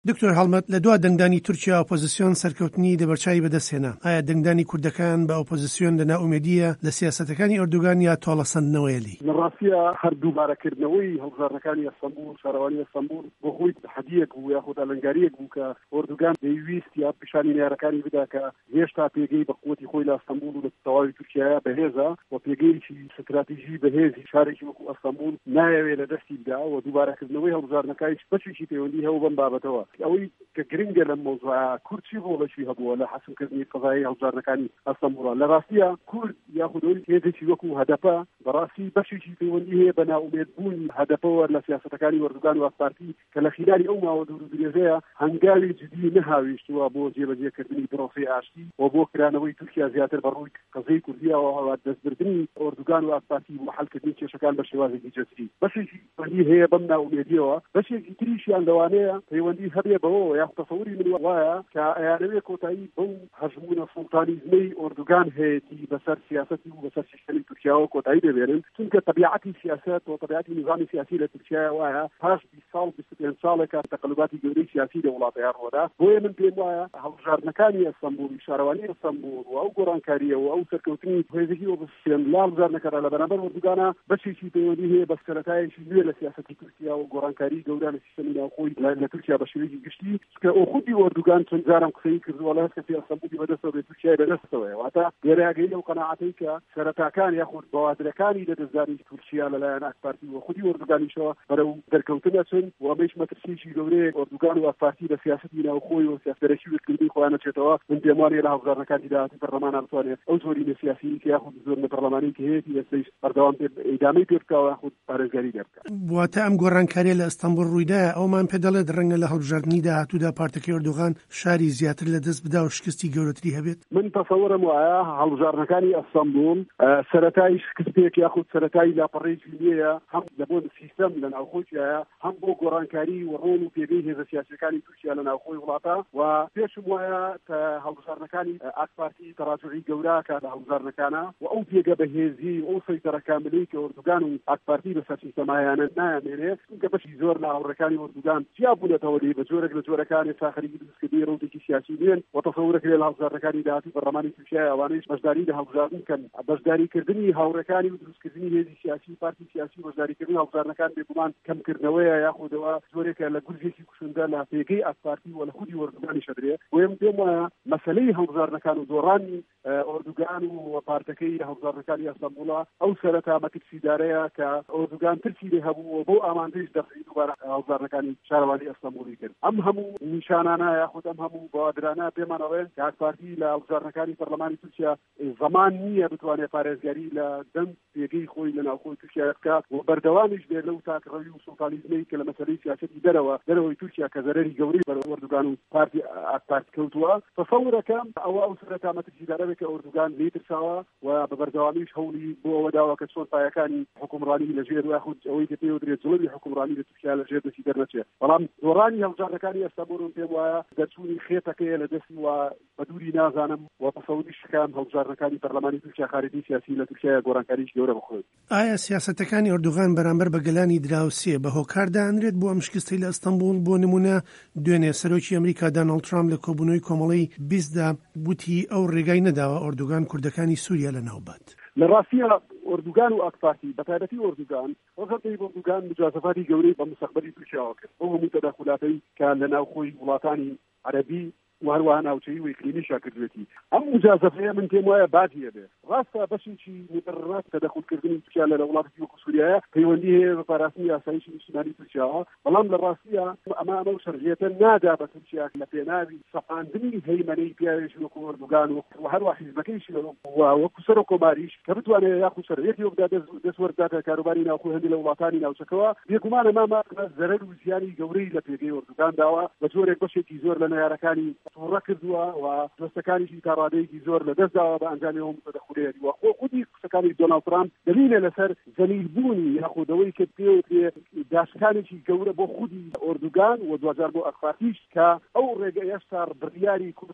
دکتۆر هەڵمەت لە دوا دەنگدانی تورکیا ئۆپۆزیسیۆن سەرکەوتنی دەبەرچاوی بەدەستهێنا. ئایا دەنگدانی کوردەکان بە ئۆپۆزیسیۆن لە ناومێدیە لە سیاسەتەکانی ئەردوغان یا تۆڵەسەندنەوەیەلی؟ لە ڕاستیە هەر دووبارەکردنەوەی هەڵبژاردنەکانی ئەستەمبول شارەوانی ئەستەمبول بۆ خۆی هەدیەک بوو یاخود ئەلەنگاریەک بوو کە ئەردوغان دەیویست یا پیشانی نیارەکانی بدا کە هێشتا پێگەی بە قووەتی خۆی لە ئەستەمبول و لە تەواوی تورکیایە بەهێزە و پێگەیەکی استراتیژی بەهێزی شارێکی وەکو ئەستەمبول نایەوێت لە دەستی بدا و دووبارەکردنەوەی هەڵبژاردنەکانیش بەشێکی پەیوەندی هەبوو بەم بابەتەوە. ئەوەی کە گرنگە لە مۆزوع کورد چی ڕۆڵەشی هەبووە لە حەسمکردنی قەزایی هەڵبژاردنەکانی ئەستەمبول. لە ڕاستیە کورد یاخود هێزێکی وەکو هەدەپە بەڕاستی بەشێکی پەیوەندی هەیە بە ناومێدبوونی هەدەپەوە لە سیاسەتەکانی ئەردوغان و ئاکپارتی کە لە خلال ئەو ماوە دوور و درێژەیە هەنگاوی جدی نەهاویشتووە بۆ جێبەجێکردنی پرۆسەی ئاشتی و بۆ کرانەوەی تورکیا زیاتر بەڕووی قەزەی کوردیەوە و دەستبردنی ئەردوغان و ئاکپارتی و حەلکردنی کێشەکان بە شێوازێکی جەزری. بەشێکی پەیوەندی هەیە بەم ناومێدیەوە. بەشێکی تریشیان لەوانەیە پەیوەندی هەبێ بەوە یا تەسەووری من وایە کە ئەیانەوێ کۆتایی بەو هەژمونە سوڵتانیزمەی ئەردوغان هەیەی بەسەر سیاسەتی و بەسەر سیستەمی تورکیاوە کۆتایی دەبێنن، چونکە طبیعەتی سیاسەت و طبیعەتی نظامی سیاسی لە تورکیا وایە پاش 20 ساڵ 25 ساڵێکە تەقلباتی گەورەی سیاسی لە وڵاتەیان ڕۆدا. بۆیە من پێم وایە هەڵبژاردنەکانی ئەستەمبول شارەوانی ئەستەمبول و ئەو گۆڕانکاریە و ئەو سەرکەوتنی هێزێکی ئۆپۆزیسیۆن لە هەڵبژاردنەکەدا لە بەرامبەر ئەردوغانە بەشێکی پەیوەندی هەیە بە سەرەتایەکی نوێ لە سیاسەتی تورکیا و گۆڕانکاری گەورە لە سیستەمی ناوخۆی لە تورکیا بە شێوەیەکی گشتی کە خودی ئەردوغان چەند جارم قسەی کردووە لە هەستکەی ئەستەمبولی بەدەستەوە بێت تورکیای بەدەستەوەیە. واتە لێرەگەی لەو قەناعەتەی کە سەرەتاکان یاخود بەوادرەکانی لە دەستداری تورکیا لەلایەن ئاکپارتی و خودی ئەردوغانیشەوە بەرەو دەرکەوتنە چن و ئەمەش مەترسیی گەورەیە ئەردوغان و ئاکپارتی لە سیاسەتی ناوخۆی و سیاسەتەرەکی وتکردنی خۆیان نەچێتەوە. من پێم وایە لە هەڵبژاردنەکانی داهاتی پەرلەمان بتوانێت ئەو زۆرینە سیاسی کە یاخود زۆرینە پەرلەمانی کە هەیەی ئێستاش بەردەوام ئیدامەی پێ بکەوە یاخود پارێزگاری لێ بکات. واتە ئەم گۆڕانکاریە لە ئەستەمبول ڕوویدایە ئەومان پێ دەڵێت ڕەنگە لە هەڵبژاردننی داهاتوودا پارتەکەی ئەردوغان شاری زیاتر لە دەست بدا و شکستی گەورەتری هەبێت. من تەسەوورم وایە هەڵبژاردنەکانی ئەستەمبول سەرەتای شکستێک یاخود سەرەتای لاپەڕێکی نییە هەم لە بۆ سیستەم لە ناوخۆیە هەم بۆ گۆڕانکاری و ڕۆڵ و پێگەی هێزە سیاسیەکانی تورکیا لە ناوخۆی وڵاتە و پێشم وایە کە هەڵبژاردنەکانی ئاکپارتی تەراجعی گەورە کە لە هەڵبژاردنەکانە و ئەو پێگە بەهێزی و ئەو سەیطرە کاملەی کە ئەردوغان و ئاکپارتی بەسەر سیستەمایانە نایەمێنێ چونکە بەشی زۆر لە هاوڕێکانی ئەردوغان جیا بوونەتەوە لێ بە جۆرێک لە جۆرەکانی ساخەری دروستکردنی ڕوودێکی سیاسی نوێن و تەسەورێک لە هەڵبژاردنەکانی داهاتی پەرلەمانی تورکیا ئەوانەیش بەشداری لە هەڵبژاردن کەن بەشداریکردنی هاوڕێکانی و دروستکردنی هێزی سیاسی پارتی سیاسی بەشداریکردنی هەڵبژاردنەکان بێگومان کەمکردنەوەیە یاخودەوە زۆرێکە لە گورجێکی کوشندە لە پێگەی ئاکپارتی و لە خودی ئەردوغانی شەدرێ. وێم پێم وایە مەسەلەی هەڵبژاردنەکان و دۆڕانی ئەردوغان و پارتەکەی هەڵبژاردنەکانی ئەستەمبوڵە ئەو سەرەتا مەترسیدارەیە کە ئەردوغان ترسی لێ هەبوو بۆ ئامانجەیش دەخی دووبارە هەڵبژاردنەکانی شارەوانی ئەستەمبوڵی کرد. ئەم هەموو نیشانانە یاخود ئەم هەموو بەوادرانە پێمانەوێت کە ئاکپارتی لە هەڵبژاردنەکانی پەرلەمانی تورکیا زەمان نییە بتوانێت پارێزگاری لە دەم پێگەی خۆی لە ناوخۆی تورکیا بکات و بەردەوامیش بێت لەو تاکڕەوی و سوڵتانیزمەی کە لە مەسەلەی سیاسەتی دەرەوەی تورکیا کە زەرەری گەورەی بەرەو ئەردوغان و پارتی ئاکپارتی کەوتووە. تەسەورەکەم ئەو سەرەتا مەترسیدارەیە کە ئەردوغان لێترساوە و بە بەردەوامیش هەوڵی بۆ ئەوە داوە کە چۆن پایەکانی حکومڕانی لەژێر یاخود ئەوەی کە پێوترێت جوڵەوی حکومڕانی لە تورکیا لەژێر دەستی دەرنەچێت. بەڵام دۆڕانی هەڵبژاردنەکانی ئەستەمبول پێم وایە دەرچوونی خێتەکەیە لە دەستی و بە دووری نازانم و تەسەووری شکام هەڵبژاردنەکانی پەرلەمانی تورکیا خارجی سیاسی لە تورکیا گۆڕانکاریش گەورە بخۆێت. ئایا سیاسەتەکانی ئەردوغان بەرامبەر بە گەلانی دراوسێ بە هۆکار دانرێت بۆ ئەم شکستی لە ئەستەمبول؟ بۆ نمونە دوێنێ سەرۆکی ئەمریکا دۆناڵد ترامپ لە کۆبوونەوەی کۆمەڵەی 20دا وتی ئەو ڕێگای نەداوە ئەردوغان کوردەکانی سووریا لەناوبات. لە ڕاستیە ئەردوغان و ئاکپارتی بەتایبەتی ئەردوغان وەخەتی ئەردوغان مجازەفاتی گەورەی بە مستەقبەلی تورکیاوە کرد بۆ هەموو تەداخلاتەی کە لە ناوخۆی وڵاتانی عەرەبی وهروها ناوچەی و ئیقلیمیشا کردوێتی. ئەم مجازەفەیە من پێم وایە بادیە بێ. ڕاستە بەشێکی مقررات تەدەخولکردنی تورکیا لە وڵاتی وەکو سووریایە پەیوەندی هەیە بە پاراستنی یاساییی نیشتیمانی تورکیاوە، بەڵام لە ڕاستیە ئەمە شەرعیەتە نادا بە تورکیا لە پێناوی سەپاندنی هەیمەنەی پیاوێژ وەکو ئەردوغان و هەروە حیزبەکەیش وەکو سەر و کۆماریش کە بتوانێت یاخود شەرعیەتی وەکدا دەستوەرداتە کاروباری ناوخۆی هەندێک لە وڵاتانی ناوچەکەوە بێگومان ئەمە زەرەر و زیانی گەورەی لە پێگەی ئەردوغان داوە بە جۆرێک بەشێکی زۆر لە نەیارەکانی تووڕە کردووە و دۆستەکانیشی تا ڕادەیەکی زۆر لە دەستداوە بە ئەنجامی ئەو تەدەخولێتی و خودی قسەکانی دۆناڵد ترامپ دلیلە لەسەر زەلیلبوونی یاخودەوەی کە پێوترێ داشکانێکی گەورە بۆ خودی ئەردوغان و دوجار بۆ ئاکپارتیش کە ئەو ڕێگە ئێستا بڕیاری کورتە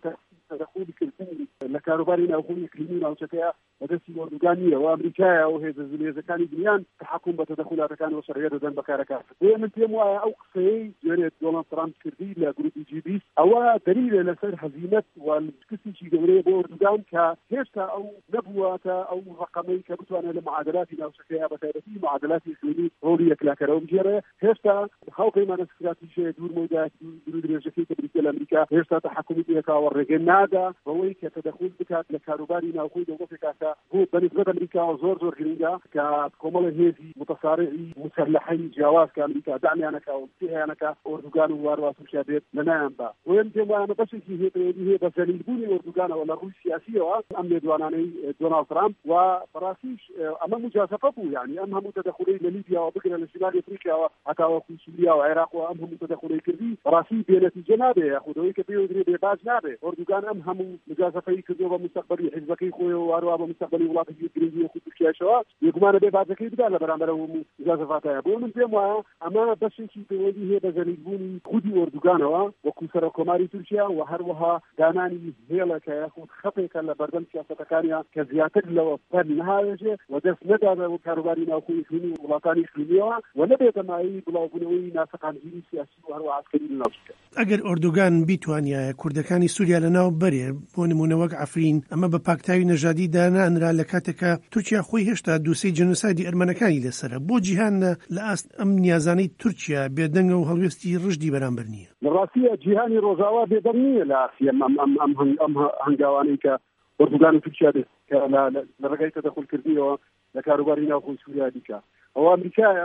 تدخل كردني لكاروباري ناوخون إقليمي ناوچەکەیە بەدەستی ئۆردوگان نییە و ئەمریکایە و هێزە زلێزەکانی دنیان تحکم بە تدخلاتەکان و شەڕیە دەدەن بەکارەکە. من پێم وایە ئەو قسەی دوێنێت دۆناڵد ترامپ کردی لە گروپی G20 ئەوە دلیلە لەسەر هەزیمەت و کەسێکی گەورەیە بۆ ئۆردوگان کە هێشتا ئەو نەبوواتە ئەو ڕقەمەی کە بتوانێت لە معادلاتی ناوچەکەیە بەتایبەتی معادلاتی ئیقلیمی ڕۆڵی یەکلاکەرەوە بگێڕێ. هێشتا خەڵکەیمانە استراتیژیە دوورمەوەدا درێژەکەی کە بریتە لە ئەمریکا هێشتا تحکمی پێکاوە ڕێگە نادا بەوەی کە تدخل بکات لە کاروباری ناوخۆی دەوڵەتێکا بۆ بەنسبەت ئەمریکا زۆر گرنگە کە کۆمەڵە هێزی متەسارعی مسلحەی جیاواز کە ئەمریکا دامیانەکە و پێیانەکە ئۆردوگان و وارووا تورکیا بێت لەلایەن با. وێن پێم وایە بەشێکی هێ بە زەلیلبوونی ئۆردوگانەوە لە ڕووی سیاسیەوە ئەم لێدوانانەی دۆناڵد ترامپ و بەڕاستیش ئەمە مجازفە بوو، یعنی ئەم هەموو تدخلەی لە لیبیاوە بگرە لە شمالی ئەفریقاوە هەتاوەکو سووریا و عێراقەوە ئەم هەموو تدخلەی کردی بەڕاستی بێنەتیجە نابێ یاخودەوەی کە پێوەدرێ بێباج نابێ. ئۆردوگان ئەم هەموو مجازفەی کردووە بە مستەقبەلی حیزبەکەی خۆی و وارووا بە مستەقبەلی وڵاتێکی گرنگی وەکو تورکیاشەوە یەکگومانە بێباجەکەی بدا لە بەرامبەر هەموو مجازفاتەیە. بۆ من پێم وایە ئەمە بەشێکی پەیوەندی هەیە بە زەلیلبوونی خودی ئۆردوگانەوە وەکو سەرۆکۆماری تورکیا و هەروەها دانانی هێڵەکە یاخود خەپێکە لە بەردەم سیاسەتەکانیان کە زیاتر لەوە پەر نەهاوێژێ و دەست نەدادە بۆ کاروباری ناوخۆی ئیقلیمی و وڵاتانی ئیقلیمیەوە و نەبێتە مایەی بڵاوبوونەوەی ناسەقامگیری سیاسی و هەروەها عەسکەری لە ناوچەکە. ئەگەر ئۆردوگان بیتوانایە کوردەکانی سووریا لەناو بەرێ بۆ نمونە وەک عەفرین ئەمە بە پاکتاوی نەژادی دانانرا لە کاتێکە تورکیا خۆی هێشتا دووسەی جەنۆسایدی ئەرمەنەکانی لەسەرە بۆ جیهان لە ئاست ئەم نیازانەی تورکیا بێدەنگە و هەڵوێستی ڕژدی بەرامبەر نییە. لە ڕاستیە جیهانی ڕۆژاوا بێدەنگ نییە لە ئاسیا ئەم هەنگاوانەی کە ئۆردوگان و تورکیا بێت کە لە ڕێگای تەدەخولکردنەوە لە کاروباری ناوخۆی سووریا دیکە. ئەوە ئەمریکایە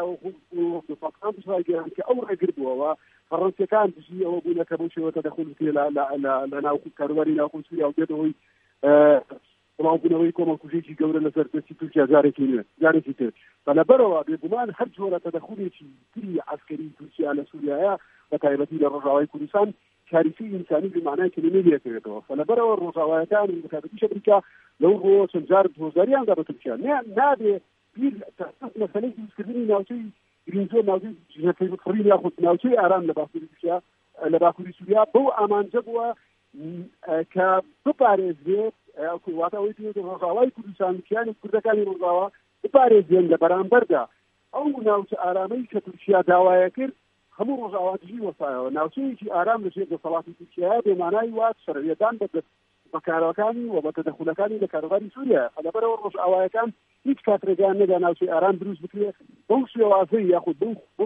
پاکستان بشڕایگەیان کە ئەو ڕێگردبووەوە فەڕەنسیەکان دژی ئەوە بوونە کە بۆ شێوە تەدەخول بکرێ لە ناو کاروباری ناوخۆی سووریا و بێتەوەی بڵاوبوونەوەی کۆمەڵکوژێکی گەورە لەسەر دەستی تورکیا جارێکی تر. بەلەبەرەوە بێگومان هەر جۆرە تەدەخولێکی تری عەسکەری تورکیا لە سووریایە بەتایبەتی لە ڕۆژاوای کوردستان کاریسی ئینسانی بمعنای کلمەی دێتەوێتەوە. بەلەبەرەوە ڕۆژاوایەکان و بەتایبەتیش ئەمریکا لەو ڕۆ چەند جار هۆزاریاندا بە تورکیا نابێ بیر مەسەلەی دروستکردنی ناوچەی گرینزۆ ناوچەی جنەفەی یاخود ناوچەی ئارام لە باکووری تورکیا لە باکووری سووریا بەو ئامانجە بووە کە بپارێزرێت واتەوەی پێ ڕۆژاوای کوردستان کیانی کوردەکانی ڕۆژاوا بپارێزرێن لە بەرامبەردا ئەو ناوچە ئارامەی کە تورکیا داوایە کرد هەموو ڕۆژاوا دژی وەسایەوە. ناوچەیەکی ئارام لەژێر دەسەڵاتی تورکیایە بێمانای وات شەڕیەدان بەکارەکانی و بە تەدەخولەکانی لە کاروباری سووریا. لەبەرەوە ڕۆژئاوایەکان هیچ کاتڕێگان نەدا ناوچەی ئارام دروست بکرێت بەو شێوازەی یاخود بەو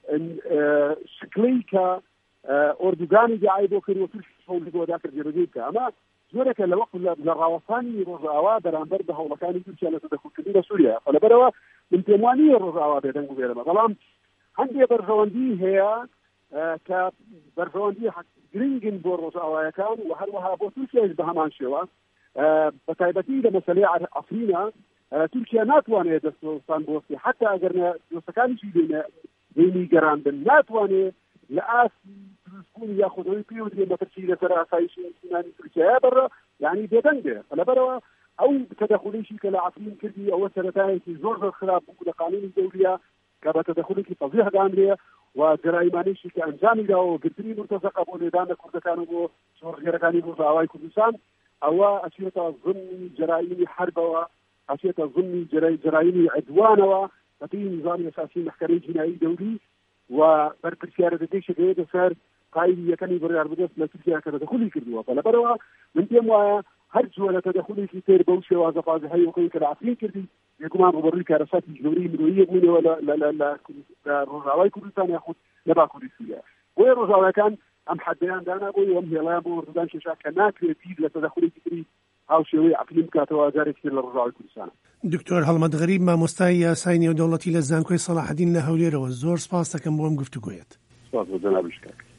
شکلەی کە ئۆردوگانی دیعای بۆ کرد و تورکی بۆدا کرد جێبەجێ بکە. ئەمە زۆرێکە لە وەقت لە ڕاوەستانی ڕۆژئاوا بەرامبەر بە هەوڵەکانی تورکیا لە تەدەخولکردنی لە سووریا. لەبەرەوە من پێم وانییە ڕۆژئاوا بێدەنگ بێرەمە، بەڵام هەندێ بەرژەوەندی هەیە کە بەرژەوەندی گرنگن بۆ ڕۆژئاوایەکان و هەروەها بۆ تورکیاش بە هەمان شێوە بەتایبەتی لە مەسەلەی عەفرینە تورکیا ناتوانێت دەستوەستان بۆستی حتا ئەگەر دۆستەکانیشی دێنی گەڕاندن ناتوانێت لە ئاسی دروستبوونی یاخودەوەی پێوەدرێ مەترسی لەسەر ئاسایشی سینانی تورکیایە بەڕە یعنی بێدەنگێ. لەبەرەوە ئەو تەدەخولێکی کە لە عەفرین کردی ئەوە سەرەتایەکی زۆر خراپ بوو لە قانونی دەوریە کە بە تەدەخولێکی فەزیح دانرێ و جەرایمانێکی کە ئەنجامی داوە گرتنی مرتەزەقە بۆ لێدانە کوردەکان و بۆ شۆڕژێرەکانی ڕۆژئاوای کوردستان ئەوە ئەچێتە ضمنی جەرایمی حربەوە، ئەچێتە ضمنی جەرایمی عدوانەوە بەپێی نیزامی ئەساسی مەحکەمەی جینایی دەوری و بەرپرسیارە دەدەیشە دەوێتە سەر قایدی یەکەمی بڕیاربدەست لە تورکیا کە تەدەخولی کردووە. لەبەرەوە من پێم وایە هەر جۆرە تەدەخولێکی تر بەو شێوازە فازەهەی وەکەی کە لە عەفرین کردی یەکمان ڕوبەڕووی کارەساتی گەورەی مرۆیی بوونەوە لە ڕۆژاوای کوردستان یاخود لە باکووری سووریا. بۆیە ڕۆژاوایەکان ئەم حەدەیان دانابووی و ئەم هێڵەیان بۆ وەردەدان کێشا کە ناکرێت بیر لە تەدەخولێکی تری هاوشێوەی عەفرین بکاتەوە جارێکی تر لە ڕۆژاوای کوردستان. دکتۆر هەڵمەت غەریب مامۆستای یاسای نێودەوڵەتی لە زانکۆی سەلاحەدین لە هەولێرەوە زۆر سپاس دەکەم بۆ ئەم گفتوگۆیەت. سپاس بۆ جەناب شکاک.